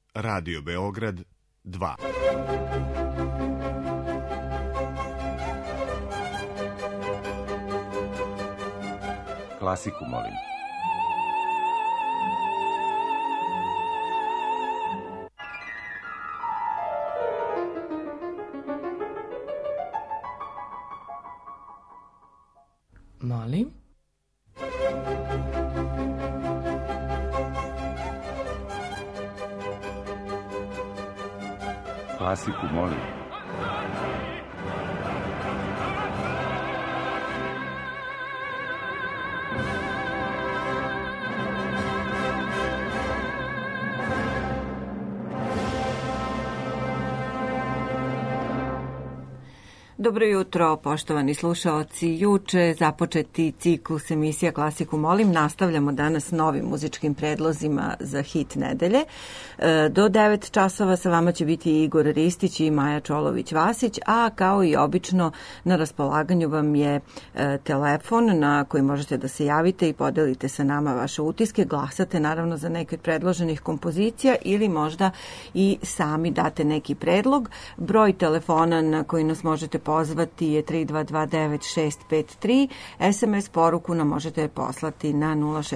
Radio Beograd 2. Klasiku, molim. Molim? Klasiku, molim. Dobro jutro, poštovani slušaoci. Juče započeti ciklus emisija Klasiku molim. Nastavljamo danas novim muzičkim predlozima za hit nedelje. Do 9 časova sa vama će biti Igor Ristić i Maja Čolović-Vasić, a kao i obično na raspolaganju vam je telefon na koji možete da se javite i podelite sa nama vaše utiske. Glasate naravno za neke od predloženih kompozicija ili možda i sami date neki predlog. Broj telefona na koji nas možete pozvati je 3229653. SMS poruku nam možete poslati na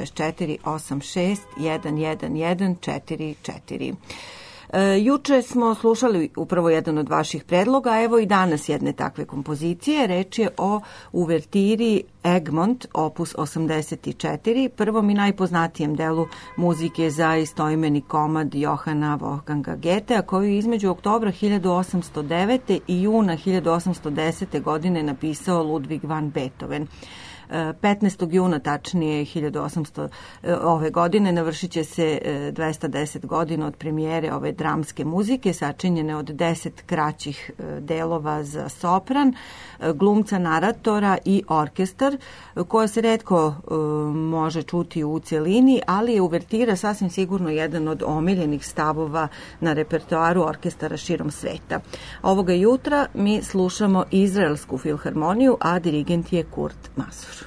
06486111144. Juče smo slušali upravo jedan od vaših predloga, evo i danas jedne takve kompozicije. Reč je o uvertiri Egmont, opus 84, prvom i najpoznatijem delu muzike za istoimeni komad Johana Wolfganga Goethea, koju je između oktobra 1809. i juna 1810. godine napisao Ludwig van Beethoven. 15. juna, tačnije 1800 ove godine, navršit će se 210 godina od premijere ove dramske muzike, sačinjene od 10 kraćih delova za sopran, glumca, naratora i orkestar, koja se retko može čuti u celini, ali je uvertira sasvim sigurno jedan od omiljenih stavova na repertoaru orkestara širom sveta. Ovoga jutra mi slušamo Izraelsku filharmoniju, a dirigent je Kurt Masur.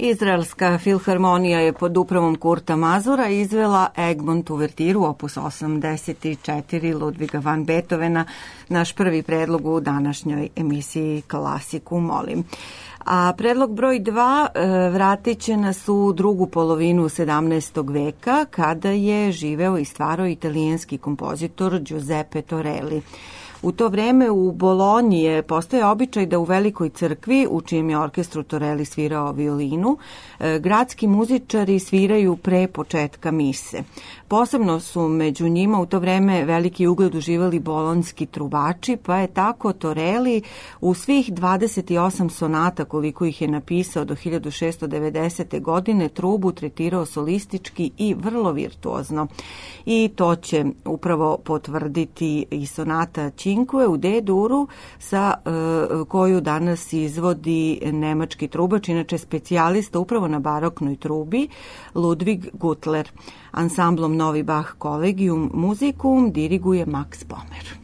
Izraelska filharmonija je pod upravom Kurta Mazura izvela Egmont uvertiru opus 84 Ludviga van Beethovena, naš prvi predlog u današnjoj emisiji Klasiku molim. A predlog broj 2 vratit će nas u drugu polovinu 17. veka, kada je živeo i stvarao italijanski kompozitor Giuseppe Torelli. U to vreme u Bolonji je postoje običaj da u velikoj crkvi, u čijem je orkestru Torelli svirao violinu, gradski muzičari sviraju pre početka mise. Posebno su među njima u to vreme veliki ugled uživali bolonjski trubači, pa je tako Torelli u svih 28 sonata koliko ih je napisao do 1690. godine trubu tretirao solistički i vrlo virtuozno. I to će upravo potvrditi i sonata Cinque u D-duru sa koju danas izvodi nemački trubač, inače specijalista upravo na baroknoj trubi, Ludwig Gutler. Ansamblom Novi Bach Collegium Musicum diriguje Max Pommer.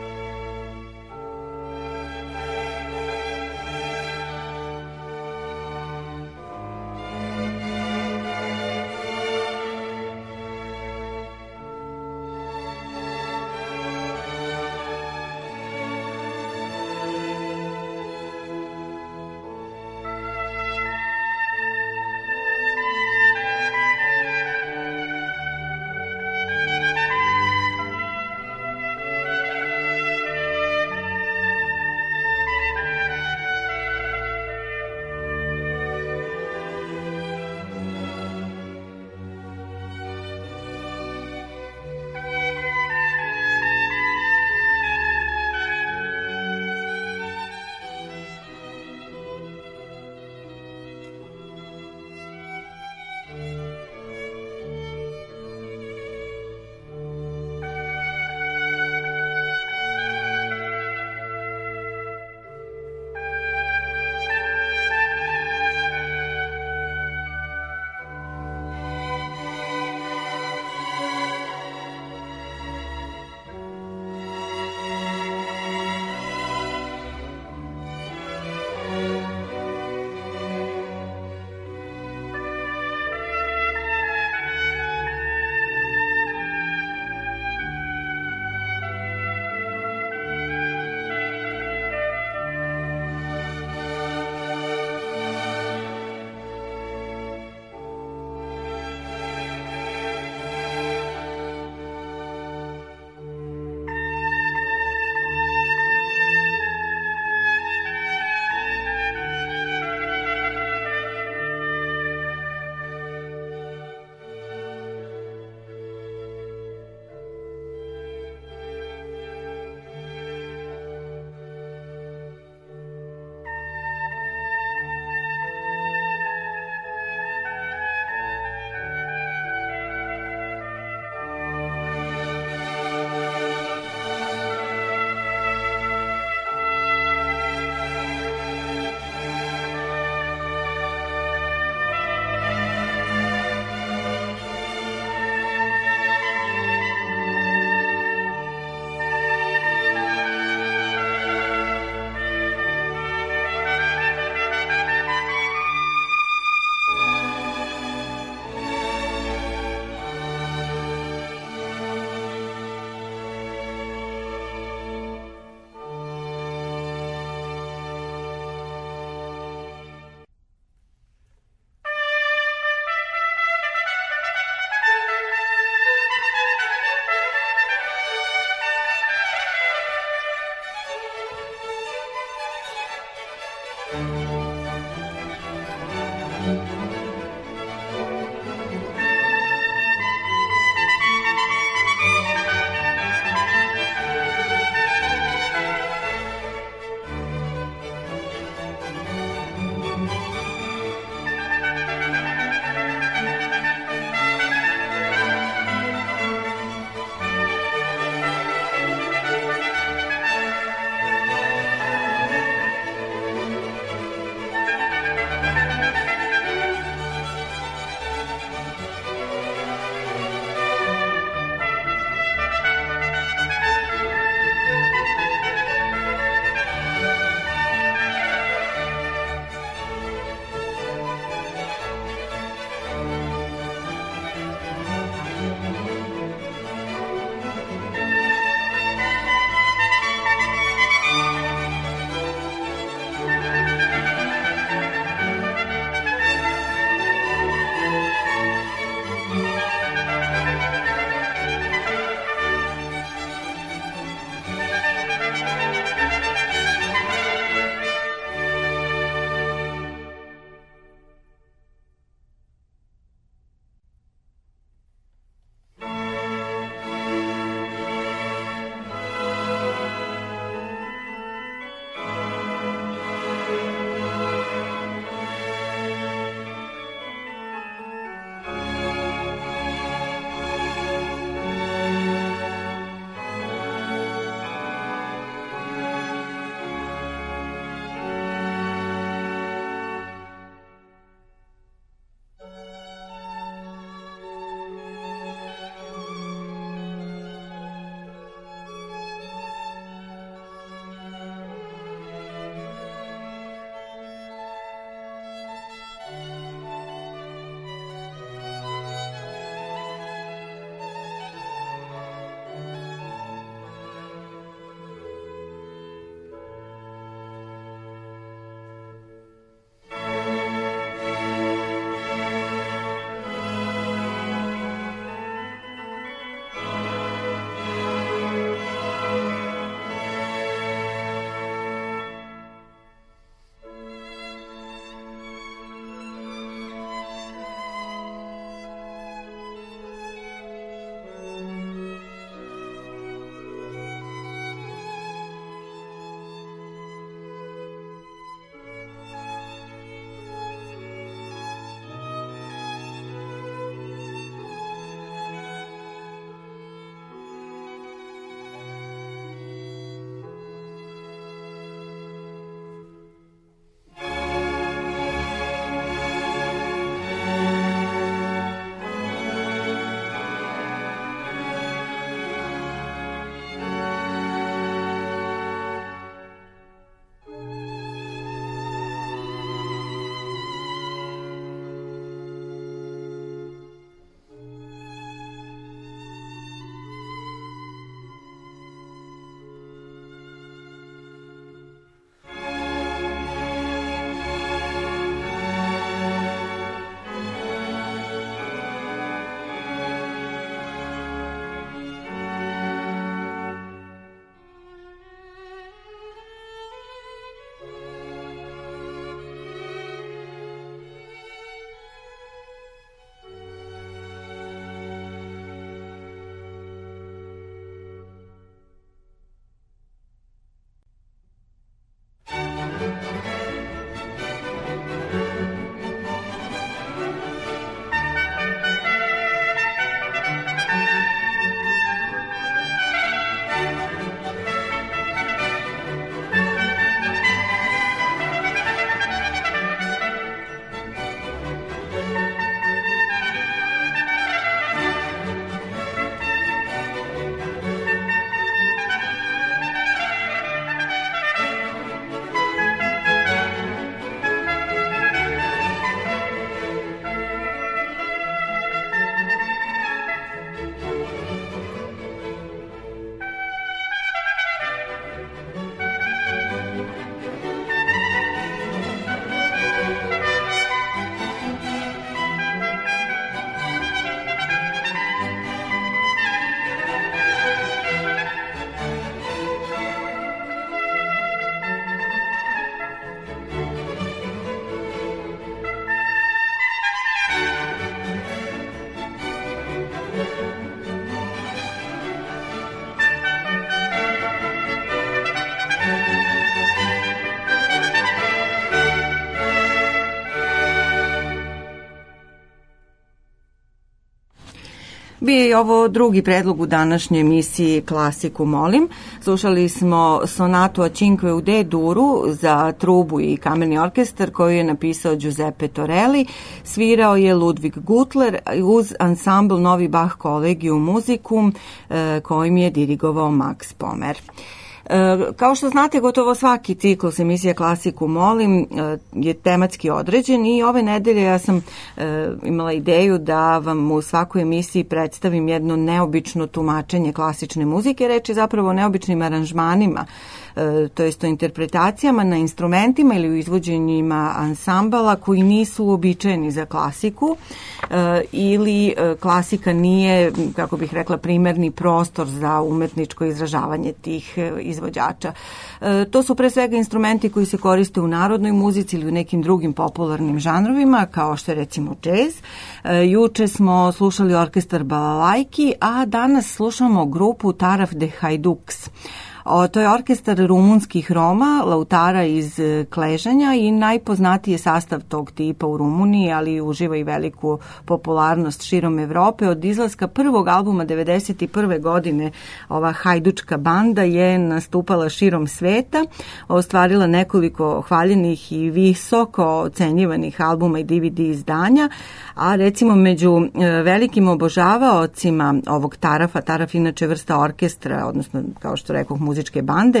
Bio je ovo drugi predlog u današnjoj emisiji Klasiku molim. Slušali smo sonatu a Cinque u D-duru za trubu i kamerni orkestar koju je napisao Giuseppe Torelli. Svirao je Ludwig Gutler uz ansambl Novi Bach Collegium Musicum kojim je dirigovao Max Pomer. Kao što znate, gotovo svaki ciklus emisija Klasiku molim je tematski određen i ove nedelje ja sam imala ideju da vam u svakoj emisiji predstavim jedno neobično tumačenje klasične muzike. Reč je zapravo o neobičnim aranžmanima, to jest o interpretacijama na instrumentima ili u izvođenjima ansambala koji nisu uobičajeni za klasiku ili klasika nije, kako bih rekla, primerni prostor za umetničko izražavanje tih izvođača. To su pre svega instrumenti koji se koriste u narodnoj muzici ili u nekim drugim popularnim žanrovima, kao što je recimo džez. Juče smo slušali orkestar Balalajki, a danas slušamo grupu Taraf de Hajduks. To je orkestar rumunskih Roma, lautara iz Kležanja i najpoznatiji je sastav tog tipa u Rumuniji, ali uživa i veliku popularnost širom Evrope. Od izlaska prvog albuma 1991. godine ova hajdučka banda je nastupala širom sveta, ostvarila nekoliko hvaljenih i visoko ocenjivanih albuma i DVD izdanja, a recimo među velikim obožavaocima ovog Tarafa, Taraf inače vrsta orkestra, odnosno kao što rekoh muzičke bande,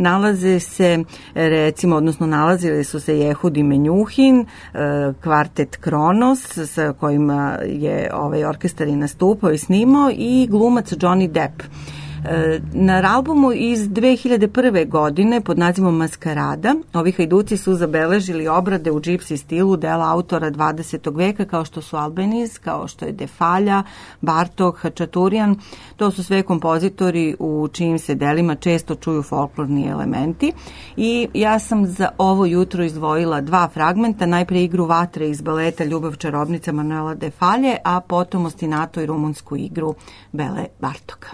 nalazile su se Jehudi Menjuhin, kvartet Kronos sa kojima je ovaj orkestar i nastupao i snimao i glumac Johnny Depp. Na albumu iz 2001. godine pod nazivom Maskarada ovi hajduci su zabeležili obrade u džipsi stilu dela autora 20. veka kao što su Albeniz, kao što je Defalja, Bartok, Hačaturian. To su sve kompozitori u čijim se delima često čuju folklorni elementi i ja sam za ovo jutro izdvojila dva fragmenta, najpre igru vatre iz baleta Ljubav čarobnica Manuela Defalje, a potom ostinato i rumunsku igru Bele Bartoka.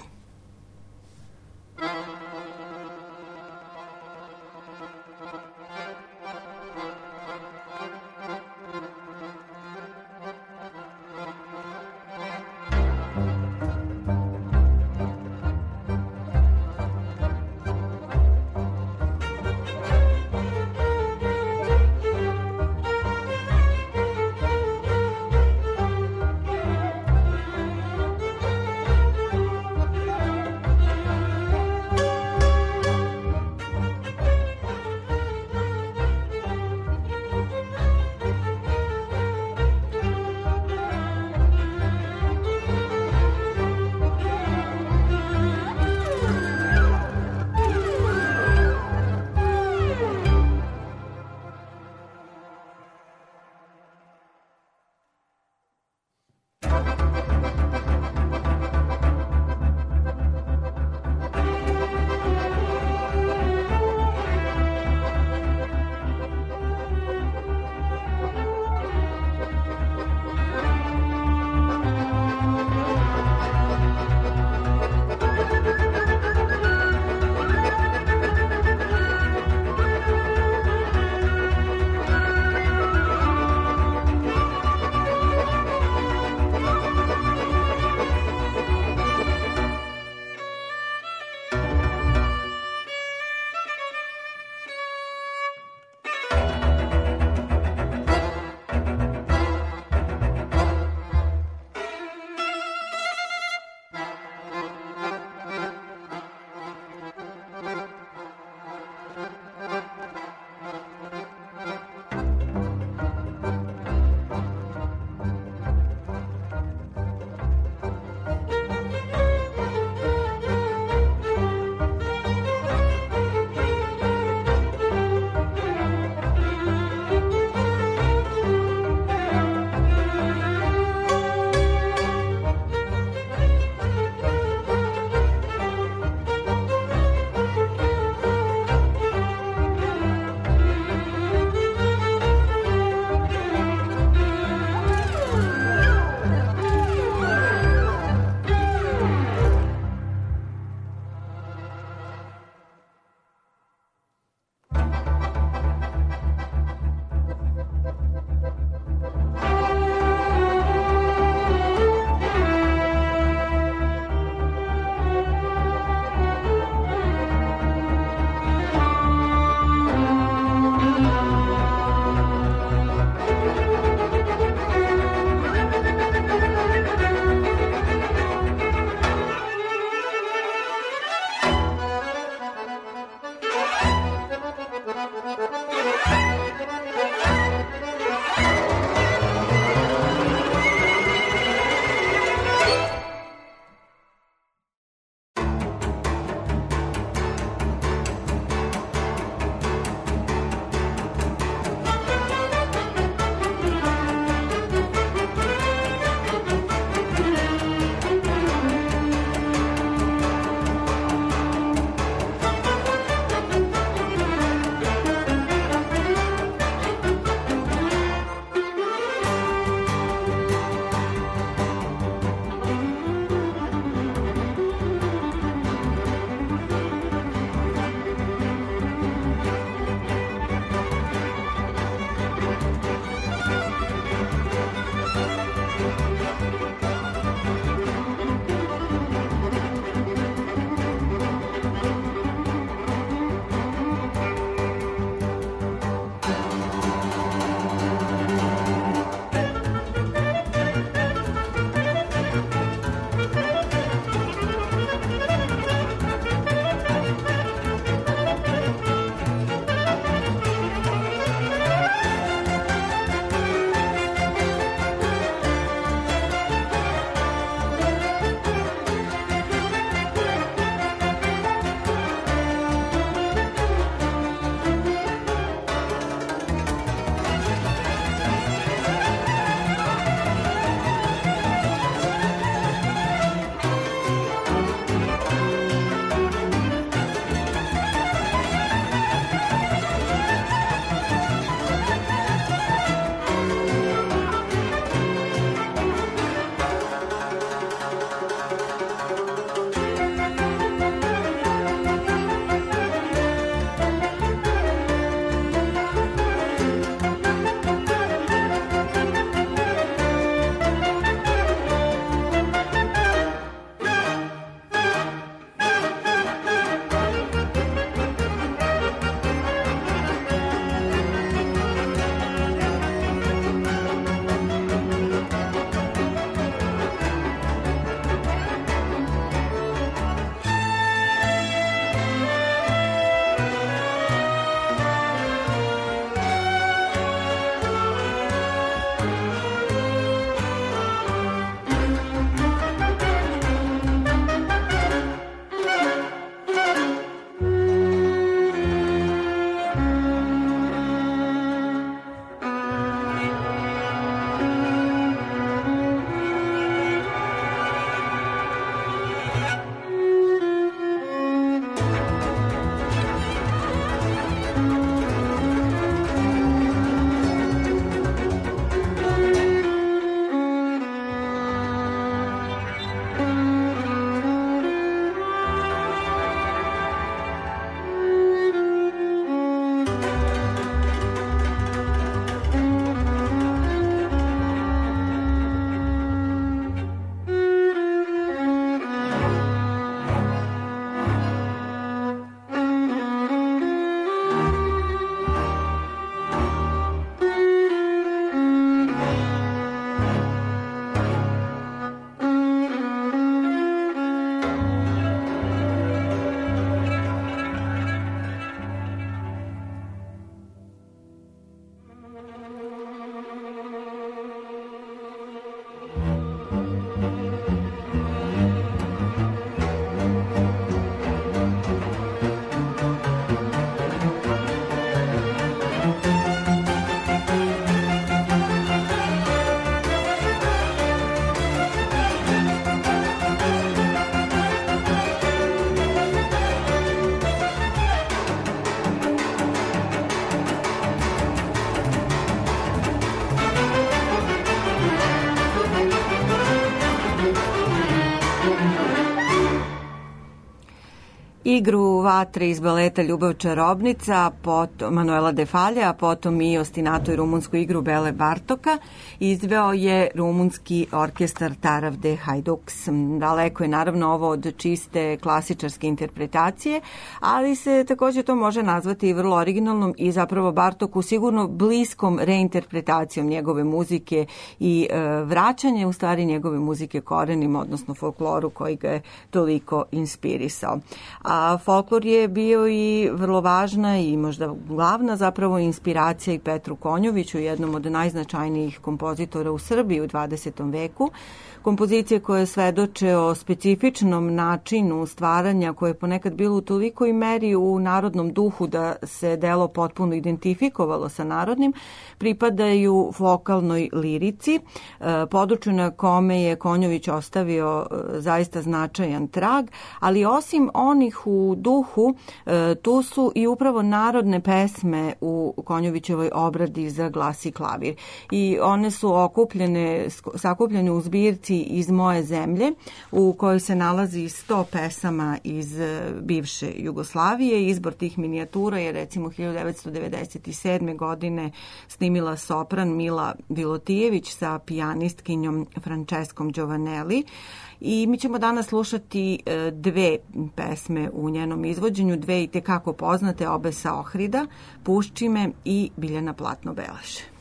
Igru Vatre iz baleta Ljubav čarobnica, potom Manuela de Falja, a potom i ostinato i rumunsku igru Bele Bartoka izveo je rumunski orkestar Tarav de Hajduks. Daleko je naravno ovo od čiste klasičarske interpretacije, ali se takođe to može nazvati i vrlo originalnom i zapravo Bartoku sigurno bliskom reinterpretacijom njegove muzike i vraćanje u stvari njegove muzike korenima, odnosno folkloru koji ga je toliko inspirisao. A folklor je bio i vrlo važna i možda glavna zapravo inspiracija i Petru Konjoviću, jednom od najznačajnijih kompozitora u Srbiji u 20. veku. Kompozicije koje svedoče o specifičnom načinu stvaranja koje je ponekad bilo u tolikoj meri u narodnom duhu da se delo potpuno identifikovalo sa narodnim, pripadaju vokalnoj lirici, području na kome je Konjović ostavio zaista značajan trag, ali osim onih u duhu, tu su i upravo narodne pesme u Konjovićevoj obradi za glas i klavir. I one su sakupljene u zbirci Iz moje zemlje, u kojoj se nalazi 100 pesama iz bivše Jugoslavije. Izbor tih minijatura je recimo 1997. godine snimila sopran Mila Vilotijević sa pijanistkinjom Franceskom Giovanelli. I mi ćemo danas slušati dve pesme u njenom izvođenju, dve i tekako poznate, obe sa Ohrida, Pušči me i Biljana Platno-Belaše.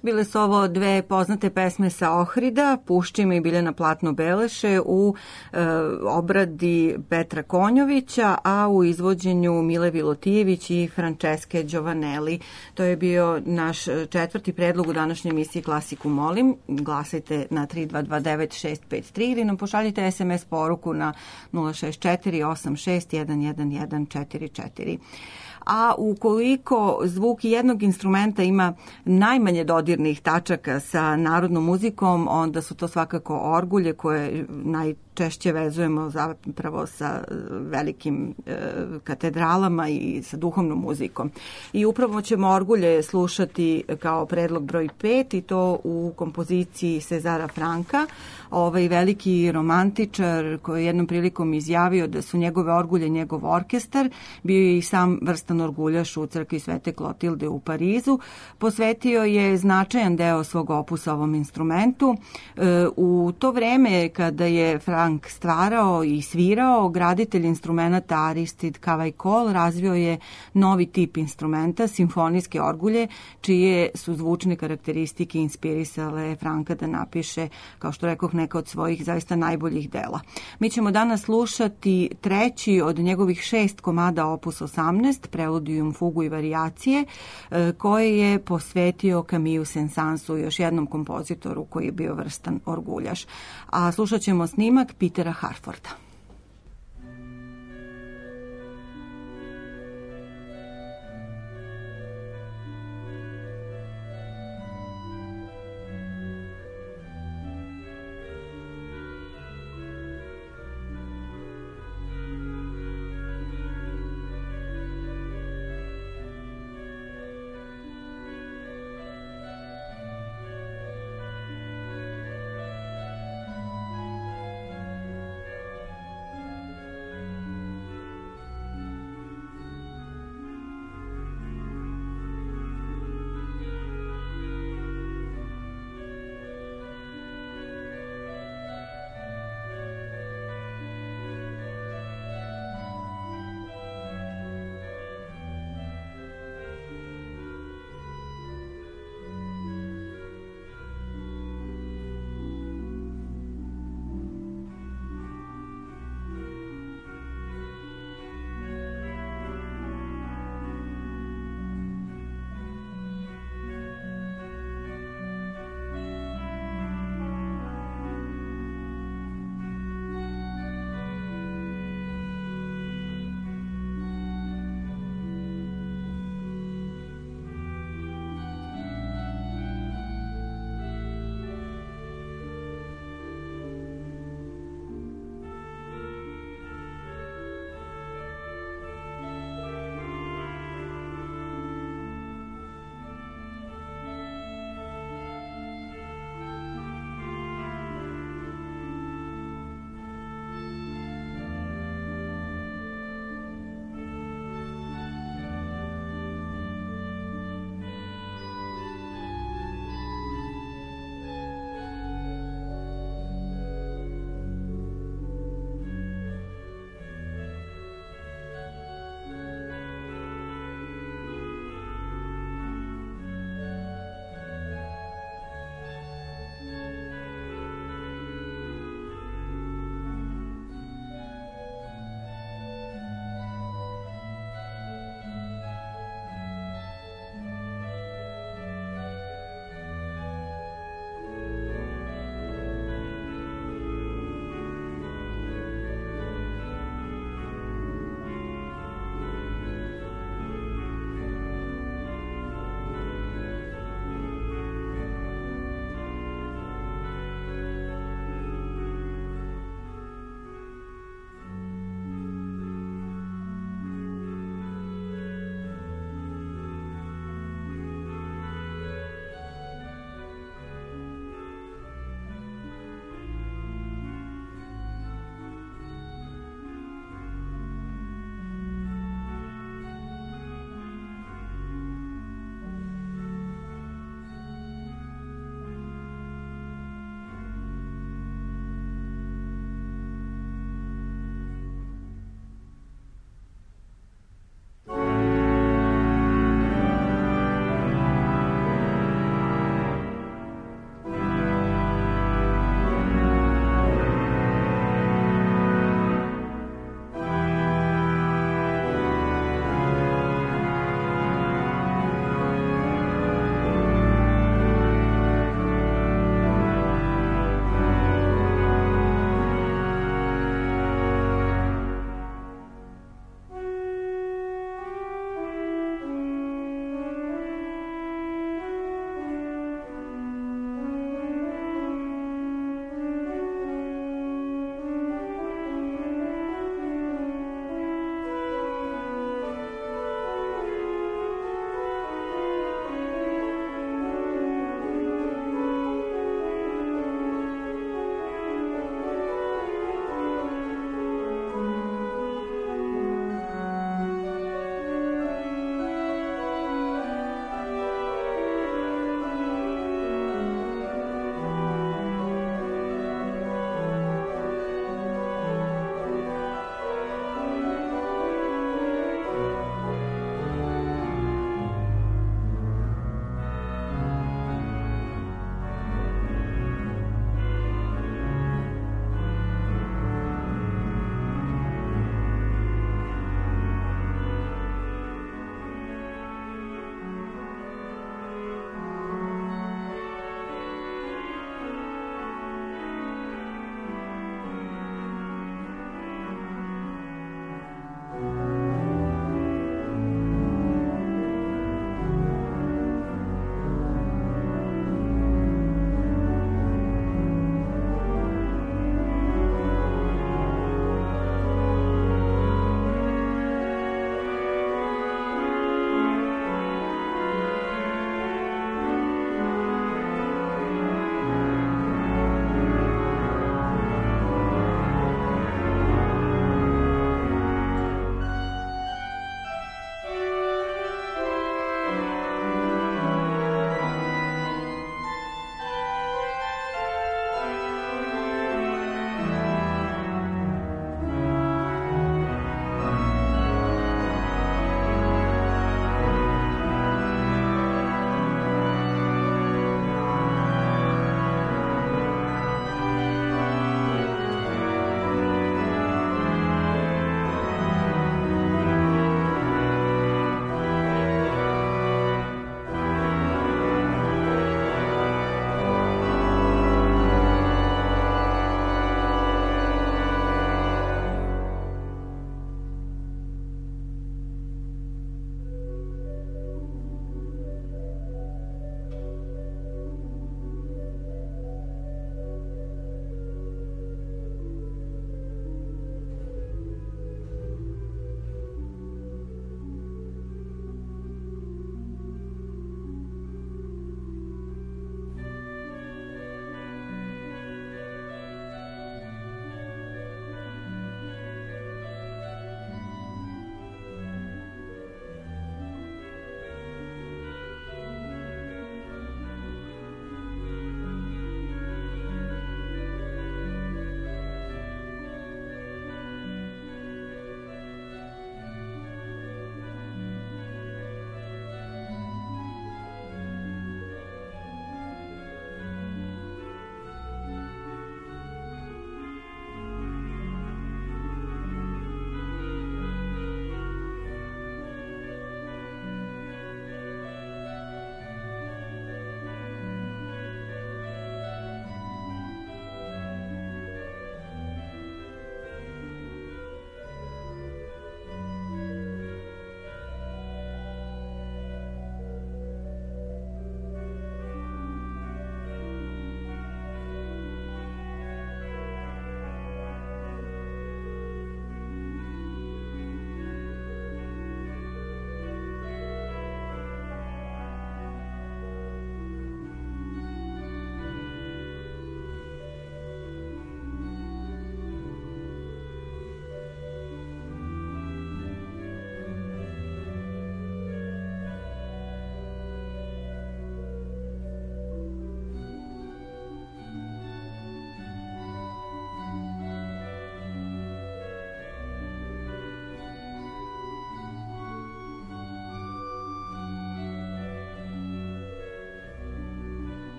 Bile su ovo dve poznate pesme sa Ohrida, Pušči me i Biljana Platno Beleše u obradi Petra Konjovića, a u izvođenju Mile Vilotijević i Franceske Giovanelli. To je bio naš četvrti predlog u današnjoj emisiji Klasiku molim. Glasajte na 3229-653 ili nam pošaljite SMS poruku na 064-86-11144. A ukoliko zvuk jednog instrumenta ima najmanje dodirnih tačaka sa narodnom muzikom, onda su to svakako orgulje koje najčešće vezujemo zapravo sa velikim katedralama i sa duhovnom muzikom. I upravo ćemo orgulje slušati kao predlog broj 5 i to u kompoziciji Cezara Franka, ovaj veliki romantičar koji je jednom prilikom izjavio da su njegove orgulje njegov orkestar, bio je i sam vrstan orguljaš u crkvi Svete Klotilde u Parizu. Posvetio je značajan deo svog opusa ovom instrumentu. U to vreme kada je Frank stvarao i svirao, graditelj instrumenta Aristide Cavaillé razvio je novi tip instrumenta, simfonijske orgulje, čije su zvučne karakteristike inspirisale Franka da napiše, kao što rekoh, neka od svojih zaista najboljih dela. Mi ćemo danas slušati treći od njegovih 6 komada opus 18, Preludium, fugu i varijacije, koje je posvetio Camille Saint-Saënsu, još jednom kompozitoru koji je bio vrstan orguljaš. A slušat ćemo snimak Petera Harforda.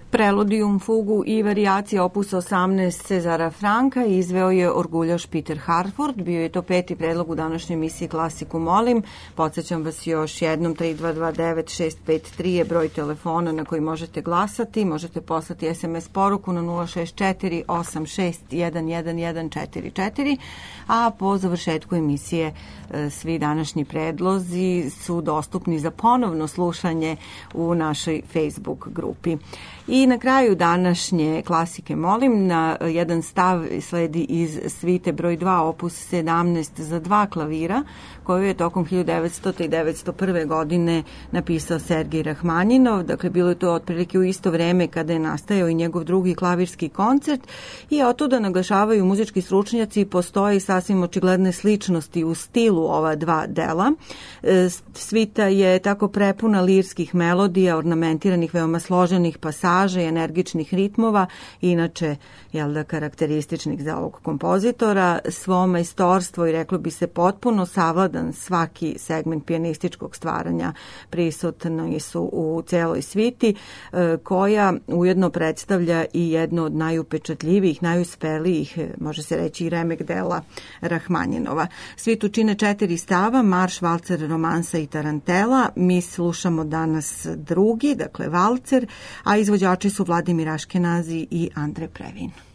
Preludium, fugu i varijacije opus 18 Cezara Franka izveo je orguljaš Peter Hartford. Bio je to 5. predlog u današnjoj emisiji Klasiku molim. Podsjećam vas još jednom, 3229-653 je broj telefona na koji možete glasati. Možete poslati SMS poruku na 064-86-11144, a po završetku emisije svi današnji predlozi su dostupni za ponovno slušanje u našoj Facebook grupi. I na kraju današnje Klasike molim, na jedan stav sledi iz svite broj 2 opus 17 za 2 klavira, koju je tokom 1900. i 1901. godine napisao Sergej Rahmaninov. Dakle, bilo je to otprilike u isto vreme kada je nastajao i njegov drugi klavirski koncert i otuda naglašavaju muzički stručnjaci, postoje sasvim očigledne sličnosti u stilu ova dva dela. Svita je tako prepuna lirskih melodija, ornamentiranih veoma složenih pasaža i energičnih ritmova, inače karakterističnih za ovog kompozitora. Svo majstorstvo i reklo bi se potpuno savladan svaki segment pijanističkog stvaranja prisutni su u celoj sviti, koja ujedno predstavlja i jedno od najupečatljivijih, najuspelijih, može se reći, i remek dela Rahmaninova. Svitu čine 4 stava, marš, valcer, romansa i tarantela. Mi slušamo danas drugi, dakle valcer, a izvođači su Vladimir Aškenazi i Andre Previn.